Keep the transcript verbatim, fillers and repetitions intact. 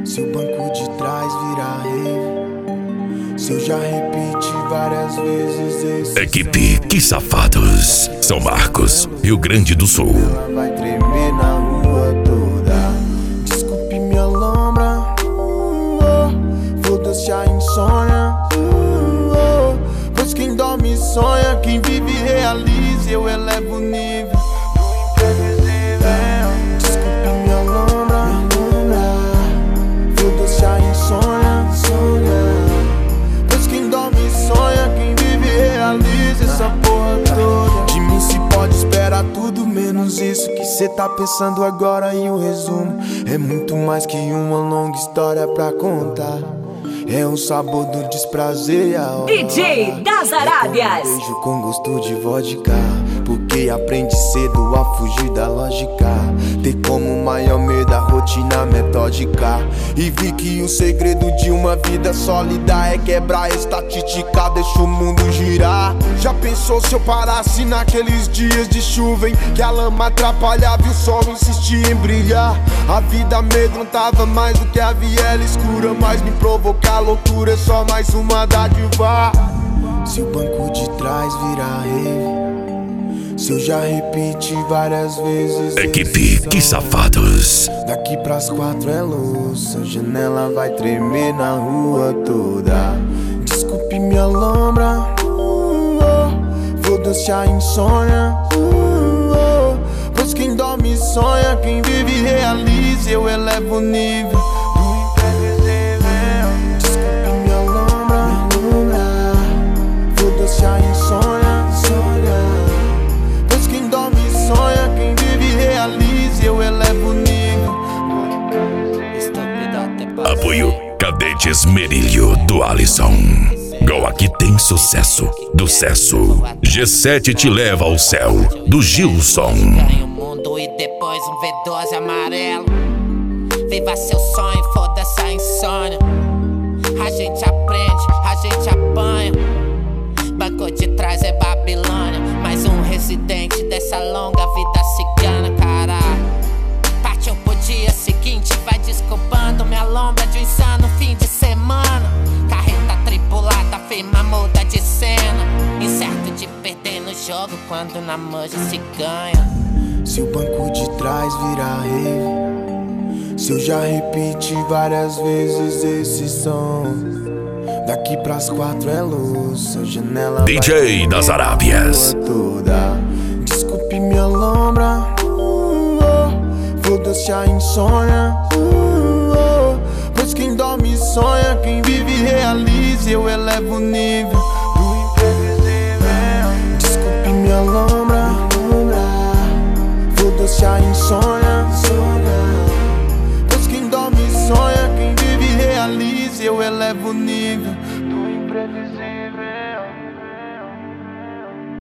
Se o banco de trás virar rave, se eu já repeti várias vezes esse Equipe Que Safados, São Marcos, Rio Grande do Sul. ela vai tremer na rua toda. Desculpe minha lombra, uh, oh. Foda-se a insônia, uh, oh. Pois quem dorme sonha, quem vive realiza. Eu elevo o nível do imprevisível. Desculpe minha lombra, foda-se a insônia, pois quem dorme sonha, quem vive realiza essa porra toda. De mim se pode esperar tudo menos isso que cê tá pensando agora. E o resumo é muito mais que uma longa história pra contar. É o sabor do desprazer e a hora. D J das Arábias. É um beijo com gosto de vodka, porque aprende cedo a fugir da lógica. Ter como maior medo a rotina metódica. E vi que o segredo de uma vida sólida é quebrar a estatística, deixa o mundo girar. Já pensou se eu parasse naqueles dias de chuva em que a lama atrapalhava e o sol insistia em brilhar? A vida amedrontava mais do que a viela escura, mas me provocar loucura é só mais uma dádiva. Se o banco de trás virar rave, se eu já repeti várias vezes Equipe Que Safados. Daqui pras quatro é louça, a janela vai tremer na rua toda. Desculpe minha lombra, uh, oh. Foda-se a insônia, uh, oh. Pois quem dorme sonha, quem vive realiza. Eu elevo o nível do imprevisível. Desculpe minha lombra, foda-se a insônia, pois quem dorme sonha, quem vive realiza. Eu elevo o nível. Apoio Cadetes Merilho do Alisson. Go Aqui Tem Sucesso do Cesso. G sete Te Leva ao Céu do Gilson. Ganha o mundo e depois um V doze amarelo. Viva seu sonho, foda-se a insônia. A gente aprende, a gente apanha. Banco de trás é Babilônia. Mais um residente dessa longa vida cigana, caralho. Partiu pro dia seguinte, vai desculpando minha lombra de um insano fim de semana. Carreta tripulada, firma muda de cena. Incerto de perder no jogo quando na manja se ganha. Se o banco de trás virar rave, se eu já repeti várias vezes esse som. Daqui pras quatro é louça, a janela D J das Arábias. Toda. Desculpe minha lombra, uh, oh. Foda-se a insônia, uh, oh. Pois quem dorme sonha, quem vive realiza. Eu elevo o nível do imprevisível. Desculpe minha lombra, foda-se a insônia, pois quem dorme sonha, quem vive realiza. Eu elevo o nível do imprevisível.